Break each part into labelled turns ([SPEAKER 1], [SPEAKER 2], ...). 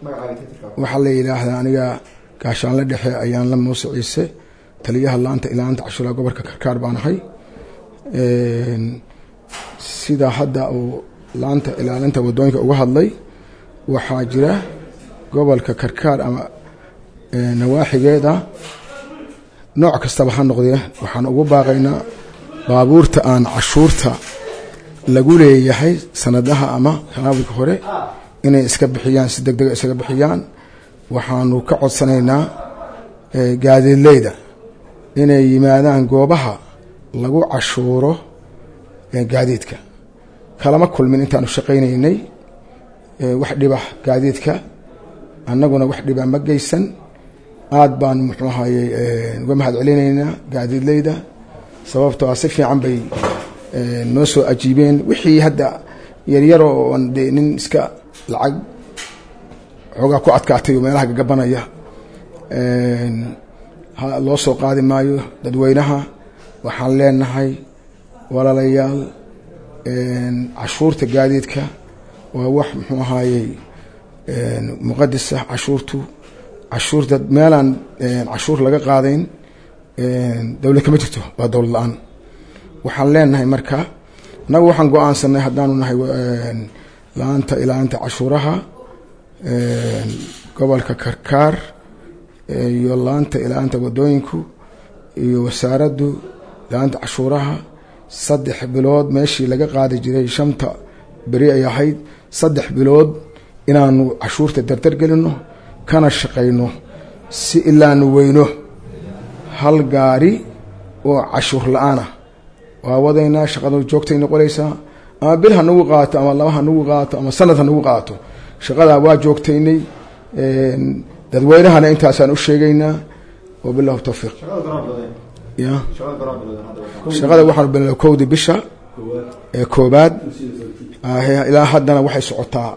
[SPEAKER 1] waxaa la yidhaahdaa aniga gaashaan la dhexe ayaan la Muuse Ciise taliyaha laanta ilaalinta cashuuraha gobolka Karkaar baan ahay sida hadda uu laanta ilaalinta wadooyinka uga hadlay waxaa jira gobolka Karkaar ama nawaaxigeeda nooc kastaba ha noqdee waxaan ugu baaqaynaa baabuurta aan cashuurta lagu leeyahay sanadaha ama sanadka hore inay iska bixiyaan si degdeg ah iska bixiyaan waxaanu ka codsanaynaa gaadiidleyda inay yimaadaan goobaha lagu cashuuro gaadiidka kalama kulmin intaanu shaqaynaynay wax dhiba gaadiidka annaguna wax dhiba ma geysan aad baan muxuu ahaayay uga mahad celinaynaa gaadiidleyda sababtoo ah si fiican bay noo soo ajiibeen wixii hadda yaryar oo nin iska lacag xogaa ku adkaatay meelaha gagabanaya loo soo qaadi maayo dadweynaha waxaan leenahay walaalayaal cashuurta gaadiidka waa wax muxuu ahaayey muqadas ah cashuurta meelaan cashuur laga qaadayn dawlad kama jirto waa dawlad la-aan waxaan leenahay marka annagu waxaan go-aansanay haddaanu nahay laanta ilaalinta cashuuraha gobolka Karkaar iyo laanta ilaalinta wadooyinku iyo wasaaraddu ilaalinta cashuuraha 3 bilood meeshii laga qaadi jiray 5 beri ay ahayd 3 bilood inaanu cashuurta dardar gelino kana shaqeyno si ilaanu weyno hal gaari oo cashuur la'aan ah waa wadaynaa shaqadu joogtay noqonaysaa ama bil hanagu qaato ama laba hanagu qaato ama sanad hanagu qaato shaqada waa joogtaynay dadweynahana intaasaan u sheegaynaa wabillahi tawfiiq ya shaqada waxaan bilaabay kowdii bisha koobaad ilaa haddana waxay socotaa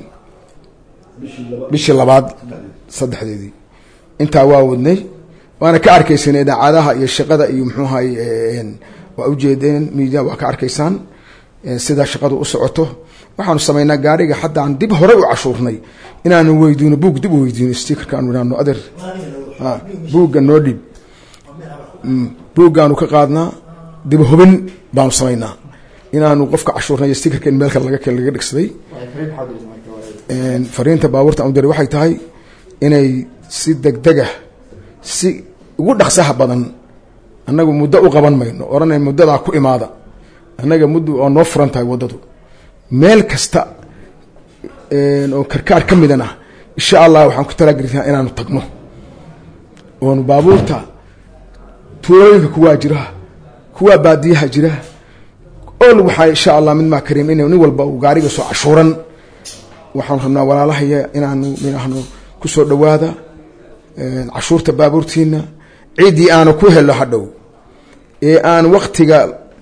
[SPEAKER 1] bishii labaad saddexdeedii intaa waa wadnay waana ka arkaysanay idaacadaha iyo shaqada iyo muxuu ahaay waa u jeedeen media waa ka arkaysaan sida shaqadu u socoto waxaanu sameynaa gaariga hadda aan dib hore u cashuurnay inaanu weydiino buug dib u weydiino stickerka aan wadaano adeer buugga noo dhib buuggaanu ka qaadnaa dib hubin baanu sameynaa inaanu qofka cashuurnay stickerka in meel kale laga dhigsaday fariinta baabuurta aan diray waxay tahay inay si degdeg ah si ugu dhaqsaha badan annagu muddo u qaban mayno oranay muddada ku imaada annaga muddo oo noo furan tahay wadadu meel kasta oo Karkaar ka midana insha Allah waxaan ku talagalnaa inaanu tagno oo baabuurta tuulooyinka kuwa jira kuwa baadiyaha jira oo waxa insha Allah mid ma kareem inuu nin walba uu gaariga soo cashuuran waxaan rabnaa walaalahaya inaanu ku soo dhawaada cashuurta baabuurtiina ciidii aanu ku helo hadhow aan waqtiga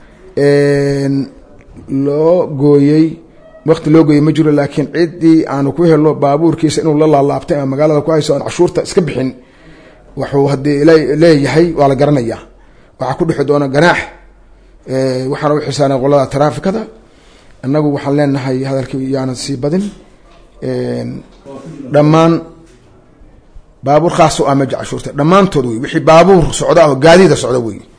[SPEAKER 1] loo gooyay ma jiro laakiin ciidii aanu ku helo baabuurkiisa inuu la laalaabtay ama magaalada ku hayso aan cashuurta iska bixin wuxuu hadii leeyahay waa la garanaya waxa ku dhixi doona ganaax waxaan u xisaanay qolada taraafikada annagu waxaan leenahay hadalkii yaana si badin dhammaan baabuur khaas oo ama cashuurta dhamaantood wixii baabuur socda oo gaadiida socda